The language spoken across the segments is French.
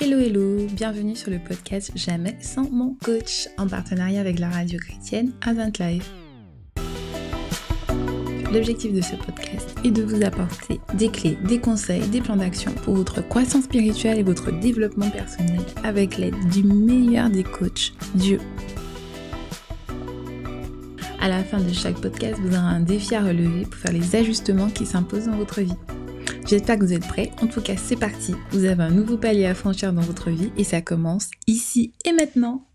Hello hello, bienvenue sur le podcast Jamais sans mon coach en partenariat avec la radio chrétienne Advent Life. L'objectif de ce podcast est de vous apporter des clés, des conseils, des plans d'action pour votre croissance spirituelle et votre développement personnel avec l'aide du meilleur des coachs, Dieu. À la fin de chaque podcast, vous aurez un défi à relever pour faire les ajustements qui s'imposent dans votre vie. J'espère que vous êtes prêts. En tout cas, c'est parti. Vous avez un nouveau palier à franchir dans votre vie et ça commence ici et maintenant.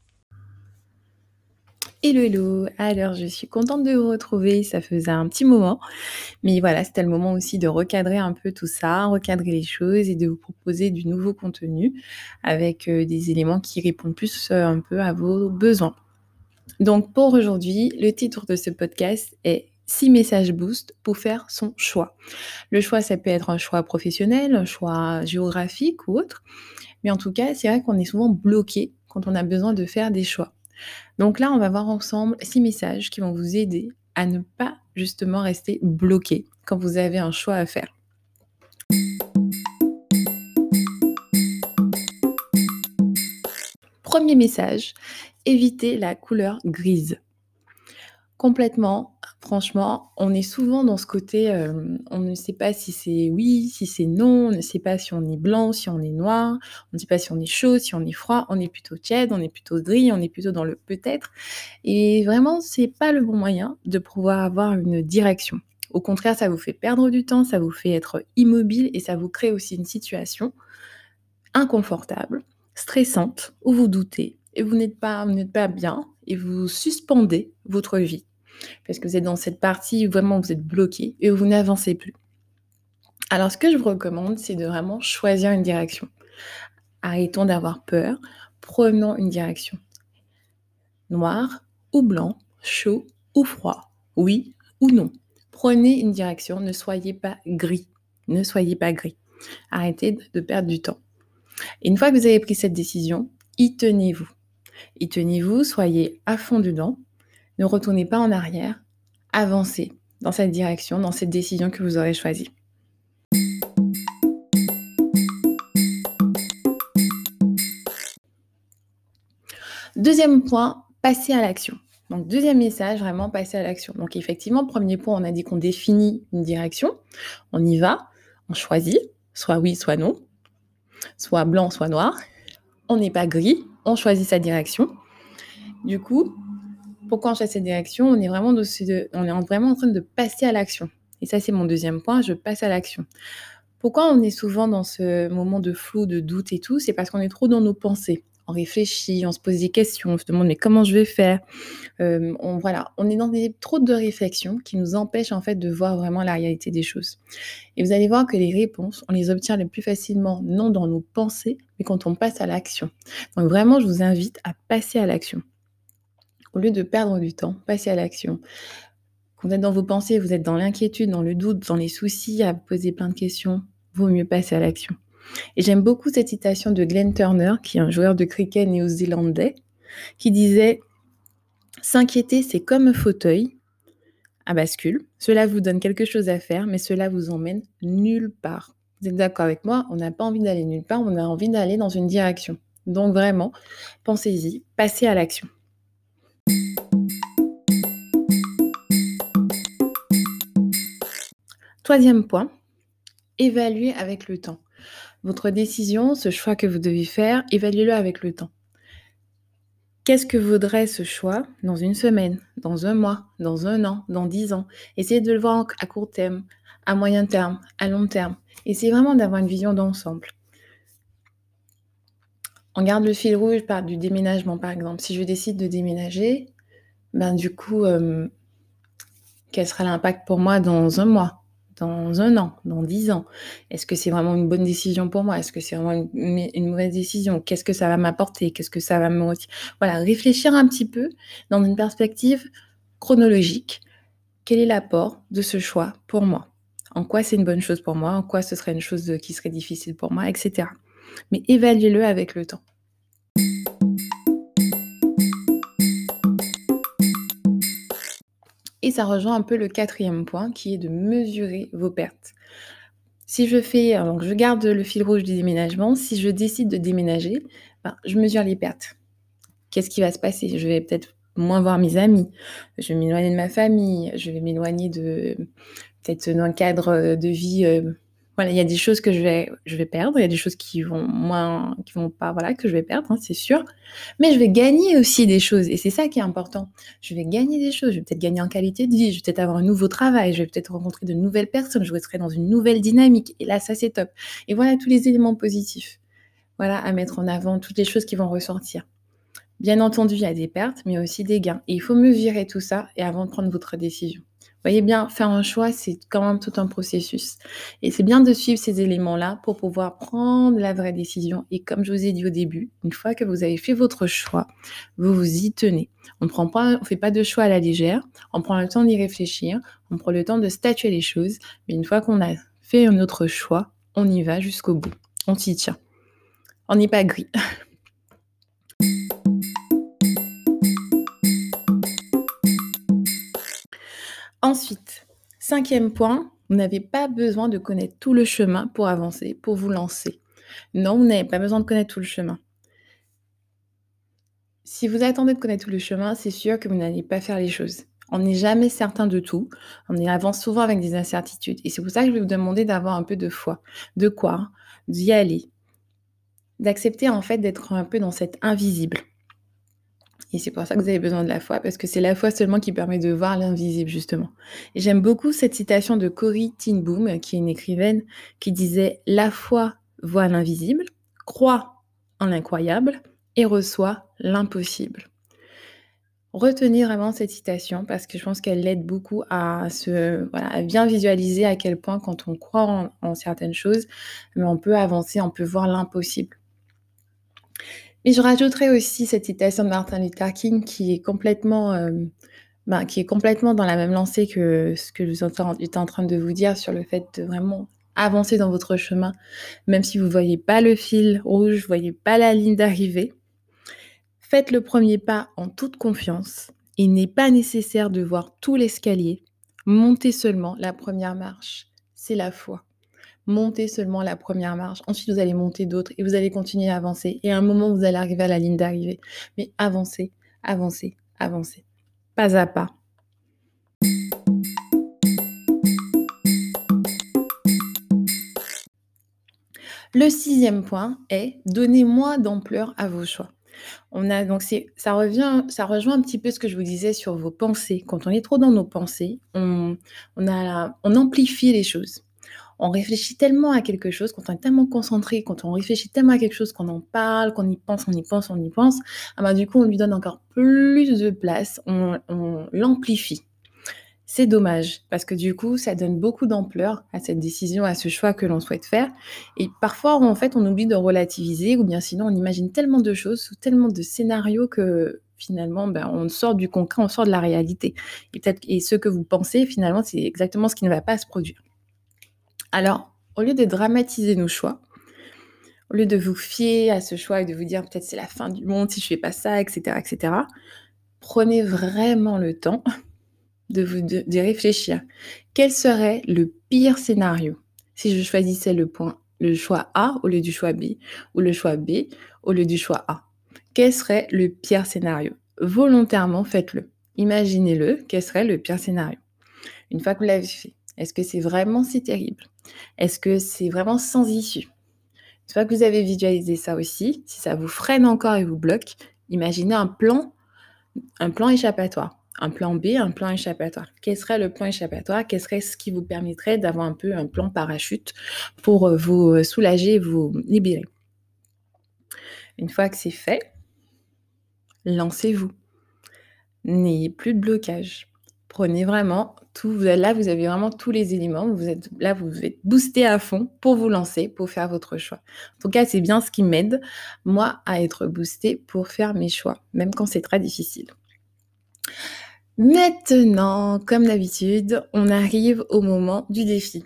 Hello hello, alors je suis contente de vous retrouver, ça faisait un petit moment, mais voilà, c'était le moment aussi de recadrer un peu tout ça, recadrer les choses et de vous proposer du nouveau contenu avec des éléments qui répondent plus un peu à vos besoins. Donc pour aujourd'hui, le titre de ce podcast est 6 messages boost pour faire son choix. Le choix, ça peut être un choix professionnel, un choix géographique ou autre, mais en tout cas, c'est vrai qu'on est souvent bloqué quand on a besoin de faire des choix. Donc là, on va voir ensemble 6 messages qui vont vous aider à ne pas justement rester bloqué quand vous avez un choix à faire. Premier message, évitez la couleur grise. Complètement, franchement, on est souvent dans ce côté, on ne sait pas si c'est oui, si c'est non, on ne sait pas si on est blanc, si on est noir, on ne sait pas si on est chaud, si on est froid, on est plutôt tiède, on est plutôt gris, on est plutôt dans le peut-être et vraiment, c'est pas le bon moyen de pouvoir avoir une direction. Au contraire, ça vous fait perdre du temps, ça vous fait être immobile et ça vous crée aussi une situation inconfortable, stressante, où vous doutez et vous n'êtes pas bien et vous suspendez votre vie. Parce que vous êtes dans cette partie où vraiment vous êtes bloqué et où vous n'avancez plus. Alors, ce que je vous recommande, c'est de vraiment choisir une direction. Arrêtons d'avoir peur, prenons une direction. Noir ou blanc, chaud ou froid, oui ou non. Prenez une direction, ne soyez pas gris. Ne soyez pas gris. Arrêtez de perdre du temps. Et une fois que vous avez pris cette décision, y tenez-vous. Y tenez-vous, soyez à fond dedans. Ne retournez pas en arrière. Avancez dans cette direction, dans cette décision que vous aurez choisie. Deuxième point, passer à l'action. Donc, deuxième message, vraiment passer à l'action. Donc, effectivement, premier point, on a dit qu'on définit une direction. On y va, on choisit, soit oui, soit non, soit blanc, soit noir. On n'est pas gris, on choisit sa direction. Du coup, pourquoi on choisit cette direction ? On est vraiment en train de passer à l'action. Et ça, c'est mon deuxième point, je passe à l'action. Pourquoi on est souvent dans ce moment de flou, de doute et tout ? C'est parce qu'on est trop dans nos pensées. On réfléchit, on se pose des questions, on se demande mais comment je vais faire ? On est dans trop de réflexions qui nous empêchent en fait de voir vraiment la réalité des choses. Et vous allez voir que les réponses, on les obtient le plus facilement non dans nos pensées, mais quand on passe à l'action. Donc vraiment, je vous invite à passer à l'action. Au lieu de perdre du temps, passez à l'action. Quand vous êtes dans vos pensées, vous êtes dans l'inquiétude, dans le doute, dans les soucis, à vous poser plein de questions, vaut mieux passer à l'action. Et j'aime beaucoup cette citation de Glenn Turner, qui est un joueur de cricket néo-zélandais, qui disait « S'inquiéter, c'est comme un fauteuil à bascule. Cela vous donne quelque chose à faire, mais cela vous emmène nulle part. » Vous êtes d'accord avec moi ? On n'a pas envie d'aller nulle part, on a envie d'aller dans une direction. Donc vraiment, pensez-y, passez à l'action. Troisième point, évaluez avec le temps. Votre décision, ce choix que vous devez faire, évaluez-le avec le temps. Qu'est-ce que vaudrait ce choix dans une semaine, dans un mois, dans un an, dans 10 ans ? Essayez de le voir à court terme, à moyen terme, à long terme. Essayez vraiment d'avoir une vision d'ensemble. On garde le fil rouge du déménagement, par exemple. Si je décide de déménager, du coup, quel sera l'impact pour moi dans un mois ? Dans un an, dans 10 ans. Est-ce que c'est vraiment une bonne décision pour moi ? Est-ce que c'est vraiment une mauvaise décision ? Qu'est-ce que ça va m'apporter ? Qu'est-ce que ça va me retirer ? Voilà, réfléchir un petit peu dans une perspective chronologique. Quel est l'apport de ce choix pour moi ? En quoi c'est une bonne chose pour moi ? En quoi ce serait une chose qui serait difficile pour moi, etc. Mais évaluez-le avec le temps. Et ça rejoint un peu le quatrième point qui est de mesurer vos pertes. Si je fais donc je garde le fil rouge du déménagement, si je décide de déménager, je mesure les pertes. Qu'est-ce qui va se passer? Je vais peut-être moins voir mes amis, je vais m'éloigner de ma famille, je vais m'éloigner de peut-être d'un cadre, de vie, voilà, il y a des choses que je vais perdre, il y a des choses qui vont pas voilà, que je vais perdre, hein, c'est sûr. Mais je vais gagner aussi des choses et c'est ça qui est important. Je vais gagner des choses, je vais peut-être gagner en qualité de vie, je vais peut-être avoir un nouveau travail, je vais peut-être rencontrer de nouvelles personnes, je serai dans une nouvelle dynamique et là, ça, c'est top. Et voilà tous les éléments positifs, voilà, à mettre en avant, toutes les choses qui vont ressortir. Bien entendu, il y a des pertes, mais aussi des gains. Et il faut mesurer tout ça et avant de prendre votre décision. Vous voyez bien, faire un choix, c'est quand même tout un processus. Et c'est bien de suivre ces éléments-là pour pouvoir prendre la vraie décision. Et comme je vous ai dit au début, une fois que vous avez fait votre choix, vous vous y tenez. On ne fait pas de choix à la légère. On prend le temps d'y réfléchir. On prend le temps de statuer les choses. Mais une fois qu'on a fait un autre choix, on y va jusqu'au bout. On s'y tient. On n'est pas gris. Ensuite, 5e point, vous n'avez pas besoin de connaître tout le chemin pour avancer, pour vous lancer. Non, vous n'avez pas besoin de connaître tout le chemin. Si vous attendez de connaître tout le chemin, c'est sûr que vous n'allez pas faire les choses. On n'est jamais certain de tout. On avance souvent avec des incertitudes. Et c'est pour ça que je vais vous demander d'avoir un peu de foi. De quoi? D'y aller. D'accepter en fait d'être un peu dans cet invisible. Et c'est pour ça que vous avez besoin de la foi, parce que c'est la foi seulement qui permet de voir l'invisible, justement. Et j'aime beaucoup cette citation de Corrie ten Boom, qui est une écrivaine, qui disait « La foi voit l'invisible, croit en l'incroyable et reçoit l'impossible ». Retenez vraiment cette citation, parce que je pense qu'elle aide beaucoup à à bien visualiser à quel point, quand on croit en certaines choses, on peut avancer, on peut voir l'impossible. Et je rajouterais aussi cette citation de Martin Luther King qui est complètement dans la même lancée que ce que j'étais en train de vous dire sur le fait de vraiment avancer dans votre chemin, même si vous ne voyez pas le fil rouge, vous ne voyez pas la ligne d'arrivée. Faites le premier pas en toute confiance. Il n'est pas nécessaire de voir tout l'escalier. Montez seulement la première marche. C'est la foi. Montez seulement la première marche. Ensuite, vous allez monter d'autres et vous allez continuer à avancer. Et à un moment, vous allez arriver à la ligne d'arrivée. Mais avancez, avancez, avancez. Pas à pas. Le 6e point est donnez-moi d'ampleur à vos choix. Ça rejoint un petit peu ce que je vous disais sur vos pensées. Quand on est trop dans nos pensées, on amplifie les choses. On réfléchit tellement à quelque chose, quand on est tellement concentré, quand on réfléchit tellement à quelque chose, qu'on en parle, qu'on y pense, du coup, on lui donne encore plus de place, on l'amplifie. C'est dommage, parce que du coup, ça donne beaucoup d'ampleur à cette décision, à ce choix que l'on souhaite faire. Et parfois, en fait, on oublie de relativiser, ou bien sinon, on imagine tellement de choses, tellement de scénarios que finalement, on sort du concret, on sort de la réalité. Et ce que vous pensez, finalement, c'est exactement ce qui ne va pas se produire. Alors, au lieu de dramatiser nos choix, au lieu de vous fier à ce choix et de vous dire peut-être c'est la fin du monde si je fais pas ça, etc., prenez vraiment le temps de réfléchir. Quel serait le pire scénario si je choisissais le choix A au lieu du choix B, ou le choix B au lieu du choix A? Quel serait le pire scénario? Volontairement, faites-le. Imaginez-le, quel serait le pire scénario? Une fois que vous l'avez fait, est-ce que c'est vraiment si terrible? Est-ce que c'est vraiment sans issue? Une fois que vous avez visualisé ça aussi, si ça vous freine encore et vous bloque, imaginez un plan échappatoire. Un plan B, un plan échappatoire. Quel serait le plan échappatoire? Quel serait ce qui vous permettrait d'avoir un peu un plan parachute pour vous soulager et vous libérer? Une fois que c'est fait, lancez-vous. N'ayez plus de blocage. Prenez vraiment tout. Là, vous avez vraiment tous les éléments. Vous êtes boosté à fond pour vous lancer, pour faire votre choix. En tout cas, c'est bien ce qui m'aide, moi, à être boostée pour faire mes choix, même quand c'est très difficile. Maintenant, comme d'habitude, on arrive au moment du défi.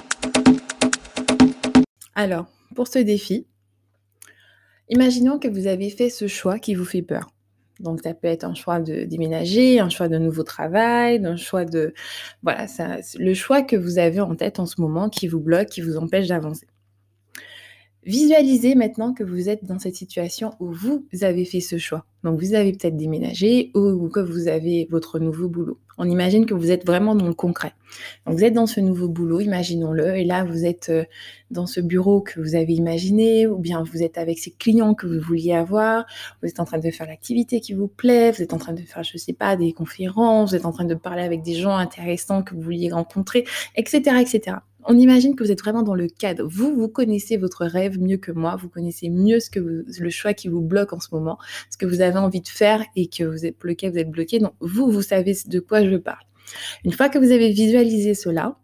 Alors, pour ce défi, imaginons que vous avez fait ce choix qui vous fait peur. Donc ça peut être un choix de déménager, un choix de nouveau travail, d'un choix de... Voilà, ça, le choix que vous avez en tête en ce moment qui vous bloque, qui vous empêche d'avancer. Visualisez maintenant que vous êtes dans cette situation où vous avez fait ce choix. Donc, vous avez peut-être déménagé ou que vous avez votre nouveau boulot. On imagine que vous êtes vraiment dans le concret. Donc, vous êtes dans ce nouveau boulot, imaginons-le, et là, vous êtes dans ce bureau que vous avez imaginé, ou bien vous êtes avec ces clients que vous vouliez avoir, vous êtes en train de faire l'activité qui vous plaît, vous êtes en train de faire, je sais pas, des conférences, vous êtes en train de parler avec des gens intéressants que vous vouliez rencontrer, etc., etc. On imagine que vous êtes vraiment dans le cadre. Vous connaissez votre rêve mieux que moi. Vous connaissez mieux le choix qui vous bloque en ce moment, ce que vous avez envie de faire et que vous êtes bloqué. Donc, vous savez de quoi je parle. Une fois que vous avez visualisé cela,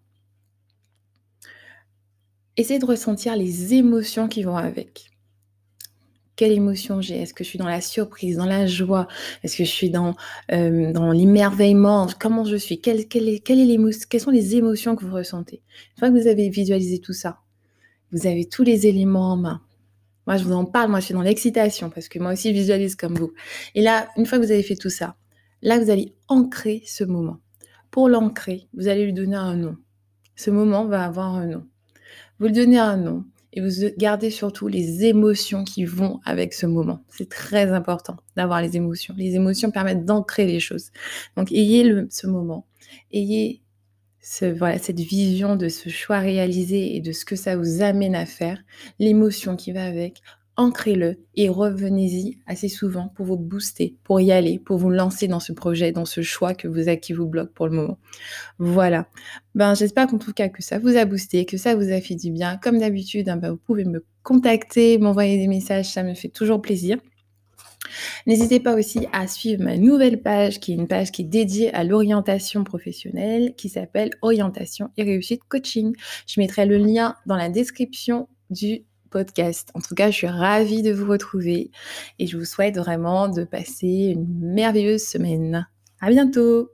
essayez de ressentir les émotions qui vont avec. Quelle émotion j'ai? Est-ce que je suis dans la surprise, dans la joie? Est-ce que je suis dans l'émerveillement? Comment je suis? Quelles sont les émotions que vous ressentez? Une fois que vous avez visualisé tout ça, vous avez tous les éléments en main. Moi, je vous en parle, moi, je suis dans l'excitation parce que moi aussi, je visualise comme vous. Et là, une fois que vous avez fait tout ça, là, vous allez ancrer ce moment. Pour l'ancrer, vous allez lui donner un nom. Ce moment va avoir un nom. Vous lui donnez un nom. Et vous gardez surtout les émotions qui vont avec ce moment. C'est très important d'avoir les émotions. Les émotions permettent d'ancrer les choses. Donc, ayez ce moment. Ayez cette vision de ce choix réalisé et de ce que ça vous amène à faire. L'émotion qui va avec. Ancrez-le et revenez-y assez souvent pour vous booster, pour y aller, pour vous lancer dans ce projet, dans ce choix qui vous bloque pour le moment. Voilà. J'espère qu'en tout cas que ça vous a boosté, que ça vous a fait du bien. Comme d'habitude, vous pouvez me contacter, m'envoyer des messages, ça me fait toujours plaisir. N'hésitez pas aussi à suivre ma nouvelle page, qui est une page qui est dédiée à l'orientation professionnelle, qui s'appelle Orientation et Réussite Coaching. Je mettrai le lien dans la description du podcast. En tout cas, je suis ravie de vous retrouver et je vous souhaite vraiment de passer une merveilleuse semaine. À bientôt!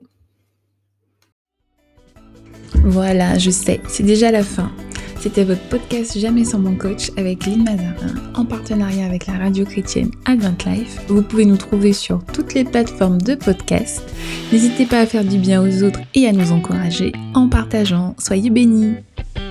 Voilà, je sais, c'est déjà la fin. C'était votre podcast Jamais sans mon coach avec Lynn Mazarin en partenariat avec la radio chrétienne Advent Life. Vous pouvez nous trouver sur toutes les plateformes de podcast. N'hésitez pas à faire du bien aux autres et à nous encourager en partageant. Soyez bénis!